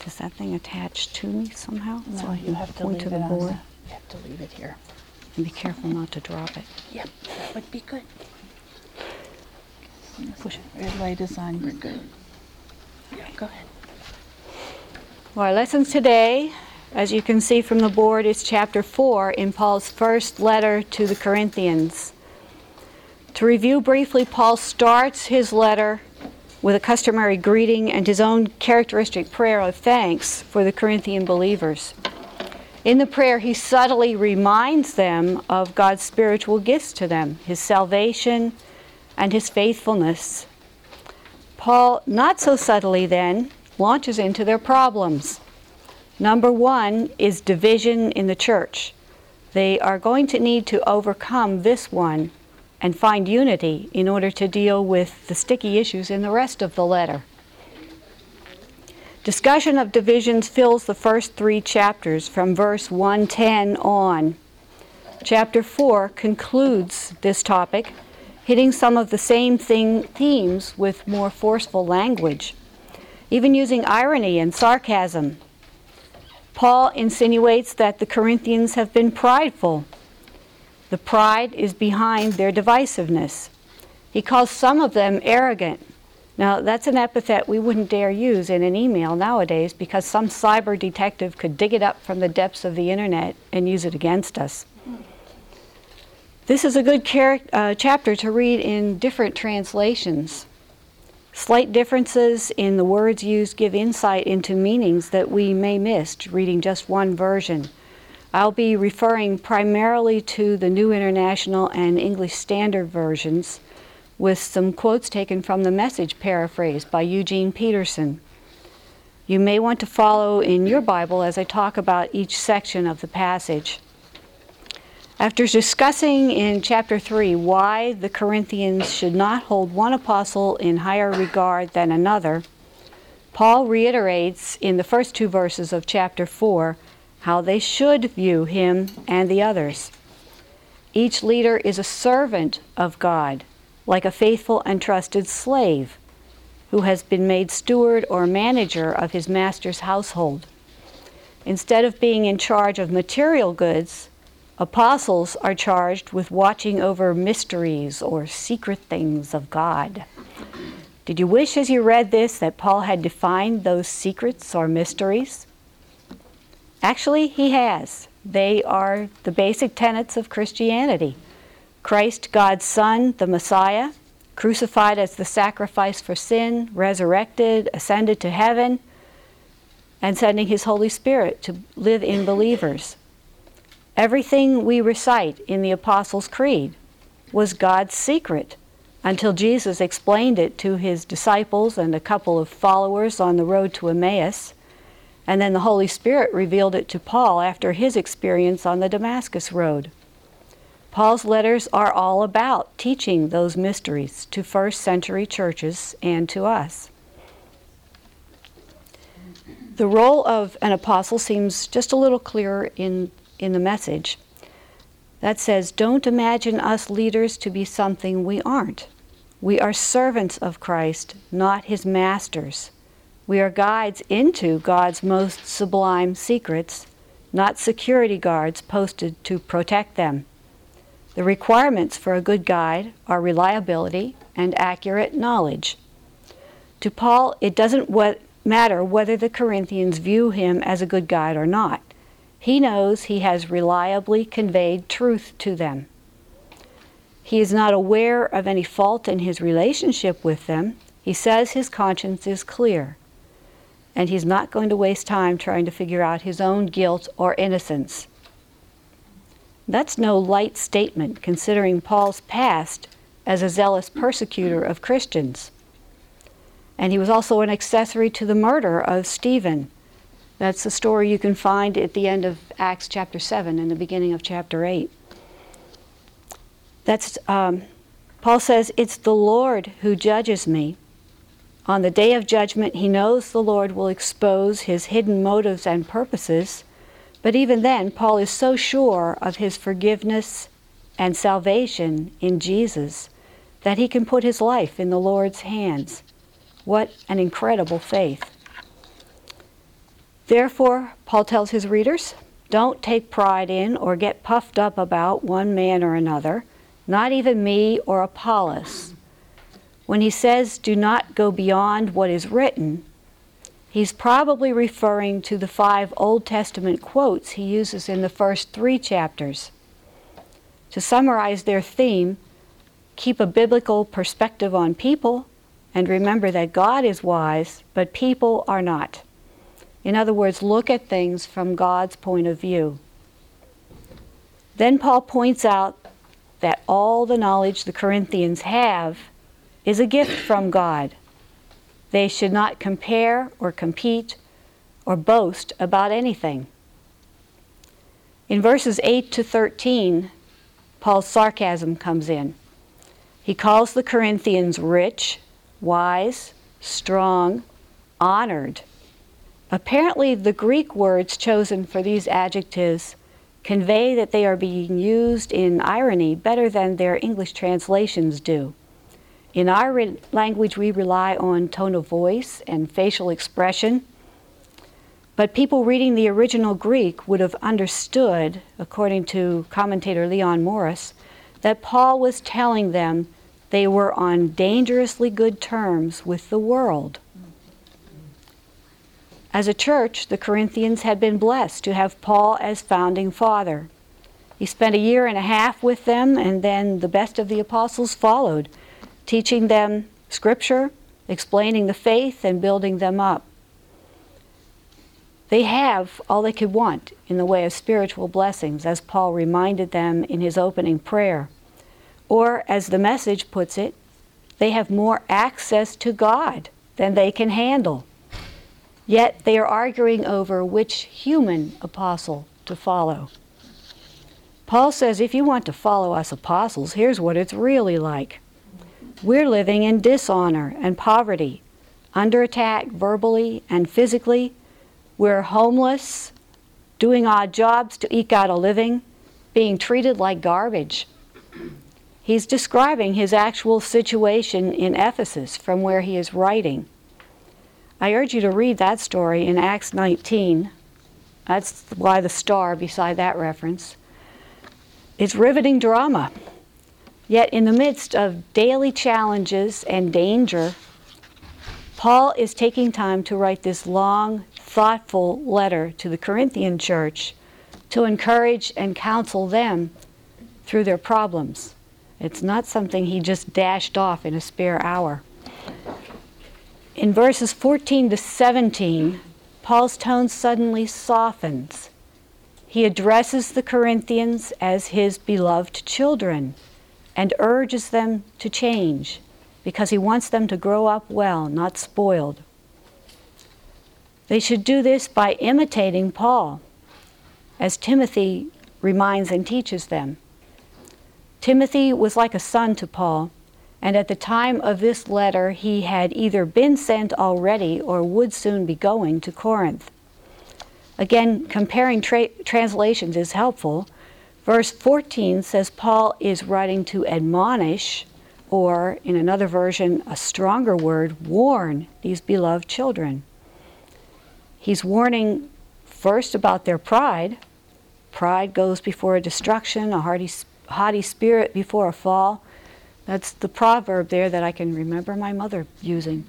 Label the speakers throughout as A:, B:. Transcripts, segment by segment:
A: Does that thing attach to me somehow?
B: No,
A: so I
B: you
A: can
B: have to
A: point
B: leave
A: to the
B: it on
A: board.
B: you have to leave it here.
A: And be careful not to drop it.
B: Yep, that would be good.
A: Push it.
B: Red light is on, we're good. Yeah, go ahead.
A: Well, our lessons today, as you can see from the board, is chapter 4 in Paul's first letter to the Corinthians. To review briefly, Paul starts his letter with a customary greeting and his own characteristic prayer of thanks for the Corinthian believers. In the prayer, he subtly reminds them of God's spiritual gifts to them, his salvation and his faithfulness. Paul, not so subtly then, launches into their problems. Number one is division in the church. They are going to need to overcome this one and find unity in order to deal with the sticky issues in the rest of the letter. Discussion of divisions fills the first 3 chapters from verse 110 on. Chapter 4 concludes this topic, hitting some of the same themes with more forceful language, even using irony and sarcasm. Paul insinuates that the Corinthians have been prideful. The pride is behind their divisiveness. He calls some of them arrogant. Now, that's an epithet we wouldn't dare use in an email nowadays because some cyber detective could dig it up from the depths of the internet and use it against us. This is a good chapter to read in different translations. Slight differences in the words used give insight into meanings that we may miss reading just one version. I'll be referring primarily to the New International and English Standard versions, with some quotes taken from the Message paraphrase by Eugene Peterson. You may want to follow in your Bible as I talk about each section of the passage. After discussing in chapter 3 why the Corinthians should not hold one apostle in higher regard than another, Paul reiterates in the first 2 verses of chapter 4 how they should view him and the others. Each leader is a servant of God, like a faithful and trusted slave who has been made steward or manager of his master's household. Instead of being in charge of material goods, apostles are charged with watching over mysteries or secret things of God. Did you wish as you read this that Paul had defined those secrets or mysteries? Actually, he has. They are the basic tenets of Christianity. Christ, God's Son, the Messiah, crucified as the sacrifice for sin, resurrected, ascended to heaven, and sending his Holy Spirit to live in believers. Everything we recite in the Apostles' Creed was God's secret until Jesus explained it to his disciples and a couple of followers on the road to Emmaus, and then the Holy Spirit revealed it to Paul after his experience on the Damascus road. Paul's letters are all about teaching those mysteries to first-century churches and to us. The role of an apostle seems just a little clearer in the Message. That says, don't imagine us leaders to be something we aren't. We are servants of Christ, not his masters. We are guides into God's most sublime secrets, not security guards posted to protect them. The requirements for a good guide are reliability and accurate knowledge. To Paul, it doesn't matter whether the Corinthians view him as a good guide or not. He knows he has reliably conveyed truth to them. He is not aware of any fault in his relationship with them. He says his conscience is clear, and he's not going to waste time trying to figure out his own guilt or innocence. That's no light statement, considering Paul's past as a zealous persecutor of Christians. And he was also an accessory to the murder of Stephen. That's a story you can find at the end of Acts chapter 7 and the beginning of chapter 8. Paul says, it's the Lord who judges me. On the day of judgment, he knows the Lord will expose his hidden motives and purposes. But even then, Paul is so sure of his forgiveness and salvation in Jesus that he can put his life in the Lord's hands. What an incredible faith. Therefore, Paul tells his readers, don't take pride in or get puffed up about one man or another, not even me or Apollos. When he says do not go beyond what is written, he's probably referring to the 5 Old Testament quotes he uses in the first 3 chapters. To summarize their theme, keep a biblical perspective on people and remember that God is wise, but people are not. In other words, look at things from God's point of view. Then Paul points out that all the knowledge the Corinthians have is a gift from God. They should not compare or compete or boast about anything. In verses 8 to 13, Paul's sarcasm comes in. He calls the Corinthians rich, wise, strong, honored. Apparently, the Greek words chosen for these adjectives convey that they are being used in irony better than their English translations do. In our language, we rely on tone of voice and facial expression, but people reading the original Greek would have understood, according to commentator Leon Morris, that Paul was telling them they were on dangerously good terms with the world. As a church, the Corinthians had been blessed to have Paul as founding father. He spent 1.5 years with them, and then the best of the apostles followed, teaching them Scripture, explaining the faith, and building them up. They have all they could want in the way of spiritual blessings, as Paul reminded them in his opening prayer. Or, as the Message puts it, they have more access to God than they can handle. Yet they are arguing over which human apostle to follow. Paul says, if you want to follow us apostles, here's what it's really like. We're living in dishonor and poverty, under attack verbally and physically. We're homeless, doing odd jobs to eke out a living, being treated like garbage. He's describing his actual situation in Ephesus from where he is writing. I urge you to read that story in Acts 19. That's why the star beside that reference. It's riveting drama. Yet in the midst of daily challenges and danger, Paul is taking time to write this long, thoughtful letter to the Corinthian church to encourage and counsel them through their problems. It's not something he just dashed off in a spare hour. In verses 14 to 17, Paul's tone suddenly softens. He addresses the Corinthians as his beloved children and urges them to change because he wants them to grow up well, not spoiled. They should do this by imitating Paul, as Timothy reminds and teaches them. Timothy was like a son to Paul, and at the time of this letter, he had either been sent already or would soon be going to Corinth. Again, comparing translations is helpful. Verse 14 says Paul is writing to admonish, or in another version, a stronger word, warn these beloved children. He's warning first about their pride. Pride goes before a destruction, a haughty spirit before a fall. That's the proverb there that I can remember my mother using.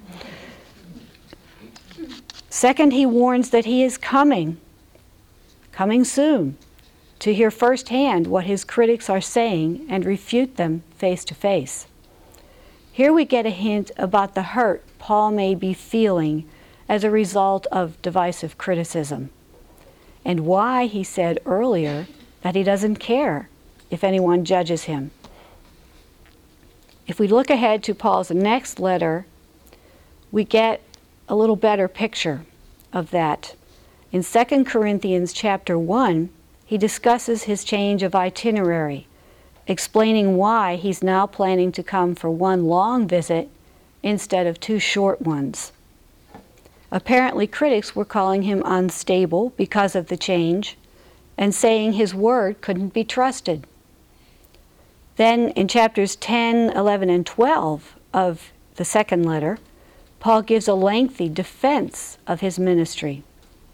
A: Second, he warns that he is coming soon, to hear firsthand what his critics are saying and refute them face to face. Here we get a hint about the hurt Paul may be feeling as a result of divisive criticism, and why he said earlier that he doesn't care if anyone judges him. If we look ahead to Paul's next letter, we get a little better picture of that. In 2 Corinthians chapter 1, he discusses his change of itinerary, explaining why he's now planning to come for one long visit instead of 2 short ones. Apparently, critics were calling him unstable because of the change and saying his word couldn't be trusted. Then in chapters 10, 11, and 12 of the second letter, Paul gives a lengthy defense of his ministry.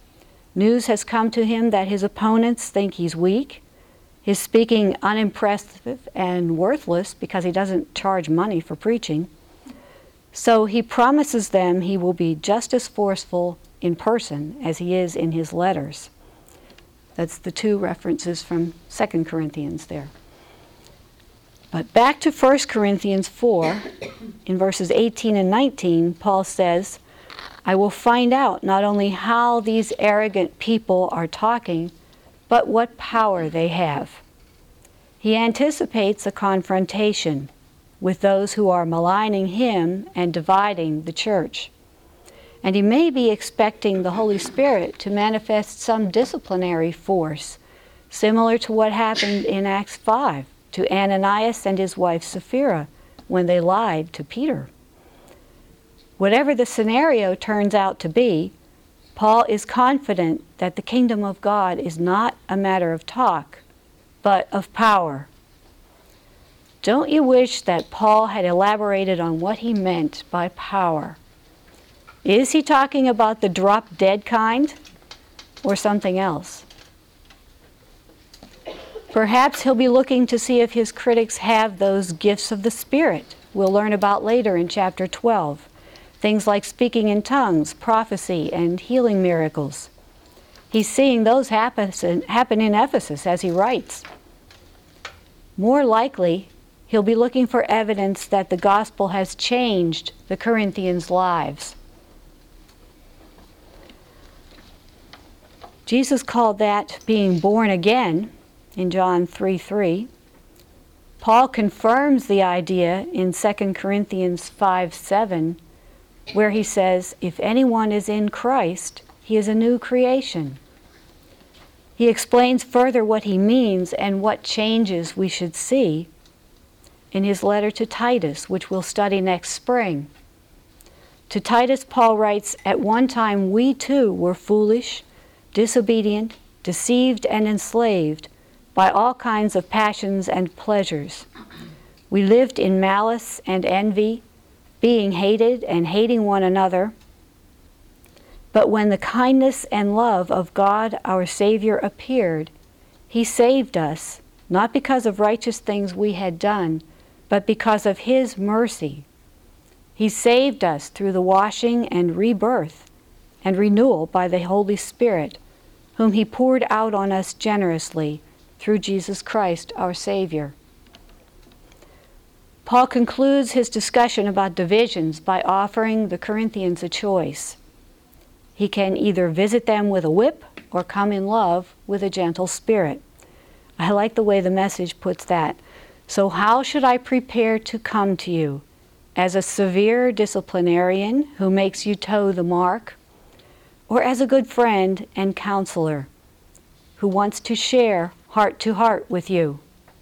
A: News has come to him that his opponents think he's weak, his speaking unimpressive and worthless because he doesn't charge money for preaching. So he promises them he will be just as forceful in person as he is in his letters. That's the two references from 2 Corinthians there. But back to 1 Corinthians 4, in verses 18 and 19, Paul says, I will find out not only how these arrogant people are talking, but what power they have. He anticipates a confrontation with those who are maligning him and dividing the church. And he may be expecting the Holy Spirit to manifest some disciplinary force, similar to what happened in Acts 5 to Ananias and his wife Sapphira when they lied to Peter. Whatever the scenario turns out to be, Paul is confident that the kingdom of God is not a matter of talk, but of power. Don't you wish that Paul had elaborated on what he meant by power? Is he talking about the drop-dead kind or something else? Perhaps he'll be looking to see if his critics have those gifts of the Spirit we'll learn about later in chapter 12. Things like speaking in tongues, prophecy, and healing miracles. He's seeing those happen in Ephesus as he writes. More likely, he'll be looking for evidence that the gospel has changed the Corinthians' lives. Jesus called that being born again in John 3:3. Paul confirms the idea in 2 Corinthians 5:7, where he says, if anyone is in Christ, he is a new creation. He explains further what he means and what changes we should see in his letter to Titus, which we'll study next spring. To Titus, Paul writes, at one time we too were foolish, disobedient, deceived, and enslaved by all kinds of passions and pleasures. We lived in malice and envy, being hated and hating one another. But when the kindness and love of God our Savior appeared, he saved us, not because of righteous things we had done, but because of his mercy. He saved us through the washing and rebirth and renewal by the Holy Spirit, whom he poured out on us generously through Jesus Christ our Savior. Paul concludes his discussion about divisions by offering the Corinthians a choice. He can either visit them with a whip or come in love with a gentle spirit. I like the way the Message puts that. So how should I prepare to come to you? As a severe disciplinarian who makes you toe the mark? Or as a good friend and counselor who wants to share heart to heart with you?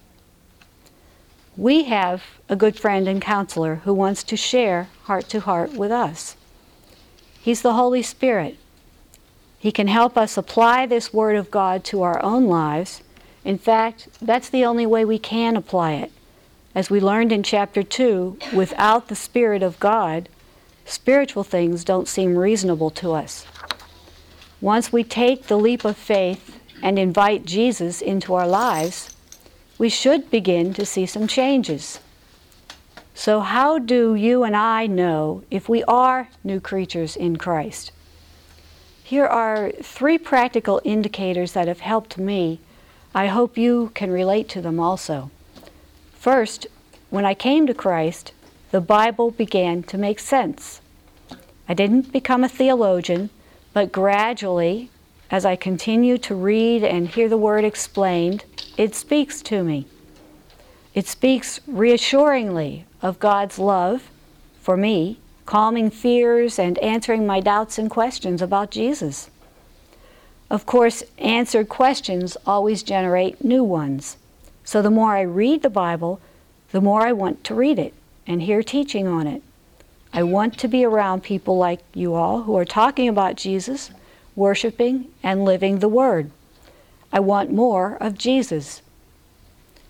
A: We have a good friend and counselor who wants to share heart to heart with us. He's the Holy Spirit. He can help us apply this Word of God to our own lives. In fact, that's the only way we can apply it. As we learned in chapter 2, without the Spirit of God, spiritual things don't seem reasonable to us. Once we take the leap of faith and invite Jesus into our lives, we should begin to see some changes. So how do you and I know if we are new creatures in Christ? Here are 3 practical indicators that have helped me. I hope you can relate to them also. First, when I came to Christ, the Bible began to make sense. I didn't become a theologian, but gradually, as I continue to read and hear the Word explained, it speaks to me. It speaks reassuringly of God's love for me, calming fears and answering my doubts and questions about Jesus. Of course, answered questions always generate new ones. So the more I read the Bible, the more I want to read it and hear teaching on it. I want to be around people like you all who are talking about Jesus, worshiping, and living the Word. I want more of Jesus.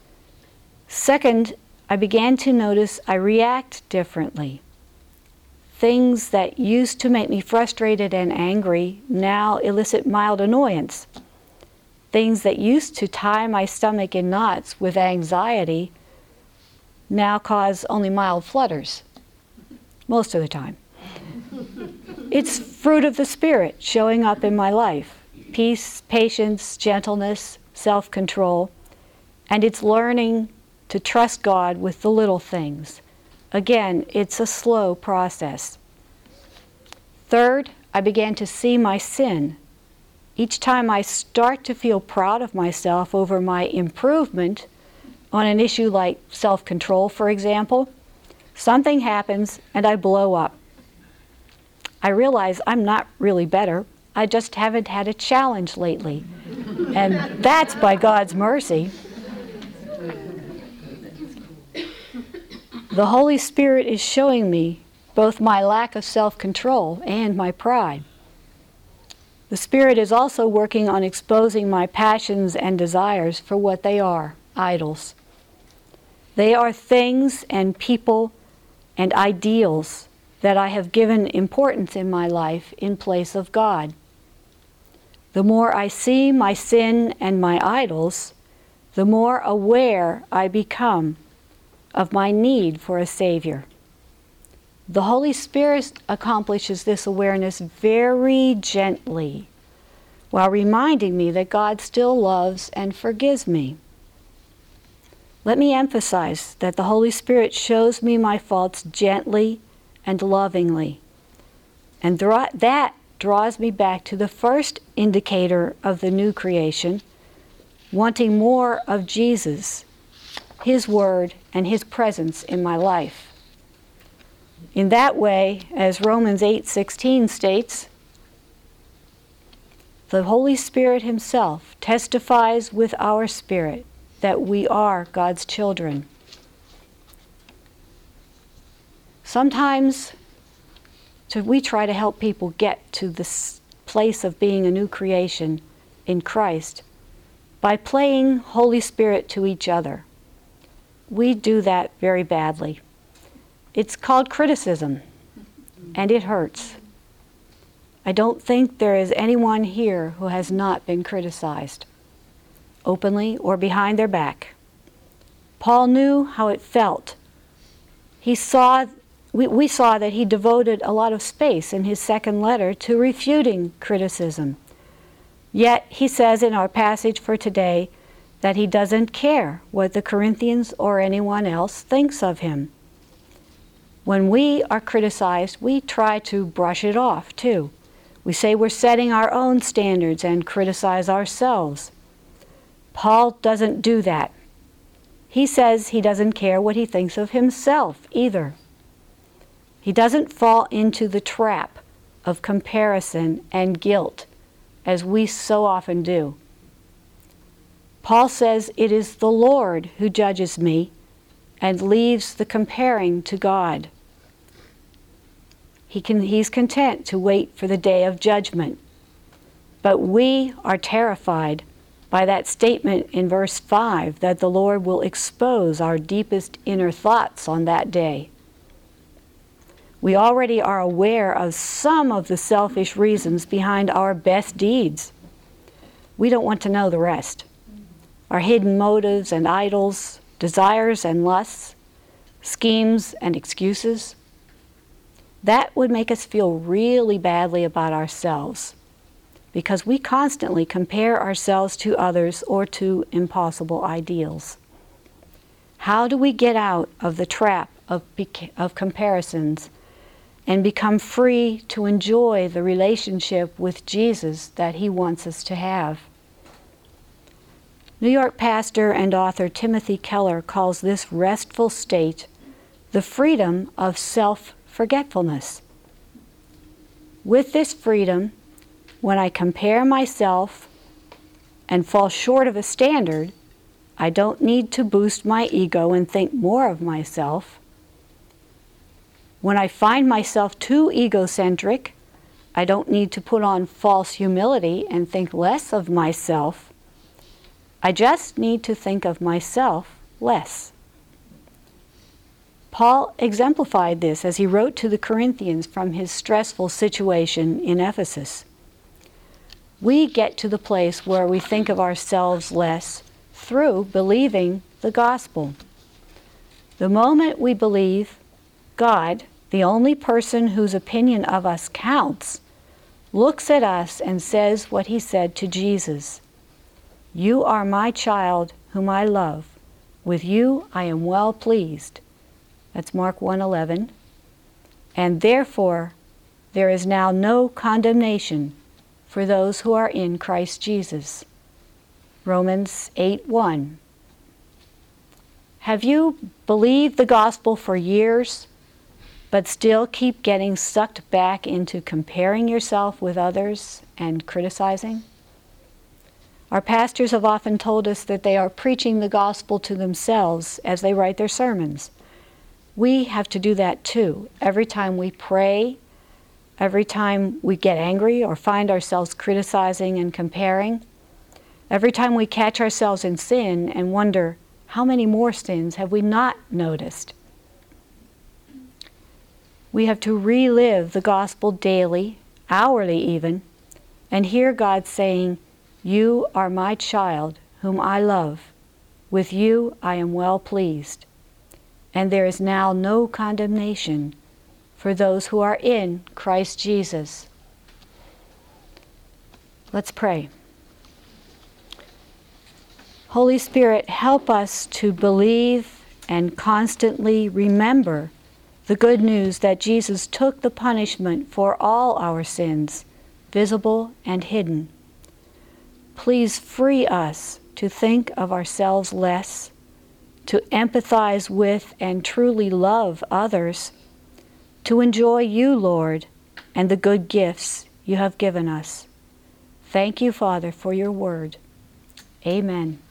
A: Second, I began to notice I react differently. things that used to make me frustrated and angry now elicit mild annoyance. Things that used to tie my stomach in knots with anxiety now cause only mild flutters, most of the time. It's fruit of the Spirit showing up in my life. Peace, patience, gentleness, self-control, and it's learning to trust God with the little things. Again, it's a slow process. Third, I began to see my sin. Each time I start to feel proud of myself over my improvement on an issue like self-control, for example, something happens and I blow up. I realize I'm not really better. I just haven't had a challenge lately. And that's by God's mercy. The Holy Spirit is showing me both my lack of self-control and my pride. The Spirit is also working on exposing my passions and desires for what they are, idols. They are things and people and ideals that I have given importance in my life in place of God. The more I see my sin and my idols, the more aware I become of my need for a Savior. The Holy Spirit accomplishes this awareness very gently, while reminding me that God still loves and forgives me. Let me emphasize that the Holy Spirit shows me my faults gently and lovingly, and that draws me back to the first indicator of the new creation, wanting more of Jesus, His Word, and His presence in my life. In that way, as Romans 8:16 states, the Holy Spirit Himself testifies with our spirit that we are God's children. Sometimes we try to help people get to this place of being a new creation in Christ by playing Holy Spirit to each other. We do that very badly. It's called criticism, and it hurts. I don't think there is anyone here who has not been criticized, openly or behind their back. Paul knew how it felt. We saw that he devoted a lot of space in his second letter to refuting criticism. Yet he says in our passage for today that he doesn't care what the Corinthians or anyone else thinks of him. When we are criticized, we try to brush it off too. We say we're setting our own standards and criticize ourselves. Paul doesn't do that. He says he doesn't care what he thinks of himself either. He doesn't fall into the trap of comparison and guilt, as we so often do. Paul says it is the Lord who judges me and leaves the comparing to God. He's content to wait for the day of judgment. But we are terrified by that statement in verse 5 that the Lord will expose our deepest inner thoughts on that day. We already are aware of some of the selfish reasons behind our best deeds. We don't want to know the rest. Our hidden motives and idols, desires and lusts, schemes and excuses. That would make us feel really badly about ourselves, because we constantly compare ourselves to others or to impossible ideals. How do we get out of the trap of comparisons and become free to enjoy the relationship with Jesus that He wants us to have? New York pastor and author Timothy Keller calls this restful state the freedom of self-forgetfulness. With this freedom, when I compare myself and fall short of a standard, I don't need to boost my ego and think more of myself. When I find myself too egocentric, I don't need to put on false humility and think less of myself. I just need to think of myself less. Paul exemplified this as he wrote to the Corinthians from his stressful situation in Ephesus. We get to the place where we think of ourselves less through believing the gospel. The moment we believe God, the only person whose opinion of us counts, looks at us and says what he said to Jesus, "You are my child whom I love. With you I am well pleased." That's Mark 1:11. "And therefore there is now no condemnation for those who are in Christ Jesus." Romans 8:1. Have you believed the gospel for years, but still keep getting sucked back into comparing yourself with others and criticizing? Our pastors have often told us that they are preaching the gospel to themselves as they write their sermons. We have to do that too. Every time we pray, every time we get angry or find ourselves criticizing and comparing, every time we catch ourselves in sin and wonder, how many more sins have we not noticed? We have to relive the gospel daily, hourly even, and hear God saying, "You are my child whom I love. With you I am well pleased. And there is now no condemnation for those who are in Christ Jesus." Let's pray. Holy Spirit, help us to believe and constantly remember the good news that Jesus took the punishment for all our sins, visible and hidden. Please free us to think of ourselves less, to empathize with and truly love others, to enjoy you, Lord, and the good gifts you have given us. Thank you, Father, for your word. Amen.